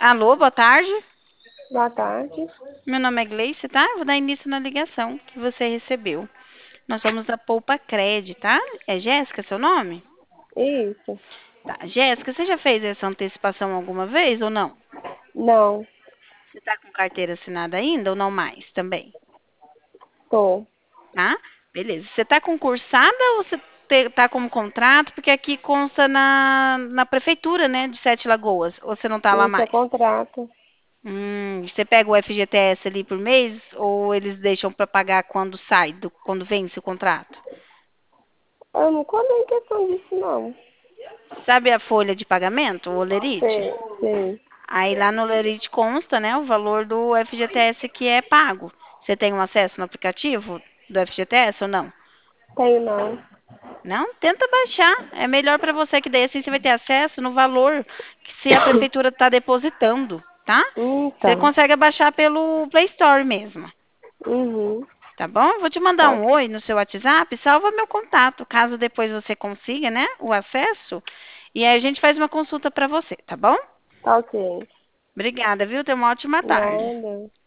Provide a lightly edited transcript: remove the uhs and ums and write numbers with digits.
Alô, boa tarde. Boa tarde. Meu nome é Gleice, tá? Eu vou dar início na ligação que você recebeu. Nós somos da Poupa Cred, tá? É Jéssica seu nome? Isso. Tá. Jéssica, você já fez essa antecipação alguma vez ou não? Não, Você tá com carteira assinada ainda ou não mais também? tô. Tá? Beleza. Você tá concursada ou você tá como contrato? Porque aqui consta na prefeitura, né, de Sete Lagoas. Ou você não tá lá Isso é mais? contrato. Você pega o FGTS ali por mês ou eles deixam para pagar quando sai, quando vence o contrato? Eu nunca olhei em questão disso, não. Sabe a folha de pagamento, o olerite? Sei, sei. Aí lá no olerite consta, né, o valor do FGTS que é pago. Você tem um acesso no aplicativo do FGTS ou não? Tenho não. Não? Tenta baixar. É melhor para você que daí assim você vai ter acesso no valor que se a prefeitura está depositando, tá? Você Tá. consegue baixar pelo Play Store mesmo. Uhum. Tá bom? Eu vou te mandar Tá um ok. oi no seu WhatsApp, salva meu contato, caso depois você consiga, né, o acesso, e aí a gente faz uma consulta para você, tá bom? Tá ok. Obrigada, viu? Tenha uma ótima tarde. Nada.